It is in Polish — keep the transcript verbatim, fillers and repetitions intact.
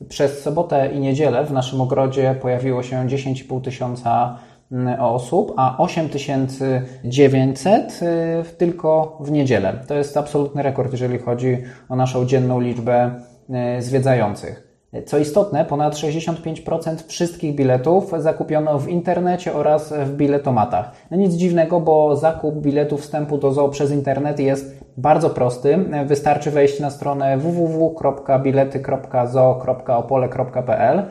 Przez sobotę i niedzielę w naszym ogrodzie pojawiło się dziesięć i pół tysiąca osób, a osiem tysięcy dziewięćset tylko w niedzielę. To jest absolutny rekord, jeżeli chodzi o naszą dzienną liczbę zwiedzających. Co istotne, ponad sześćdziesiąt pięć procent wszystkich biletów zakupiono w internecie oraz w biletomatach. No nic dziwnego, bo zakup biletu wstępu do zoo przez internet jest bardzo prosty. Wystarczy wejść na stronę w w w kropka bilety kropka zoo kropka opole kropka p l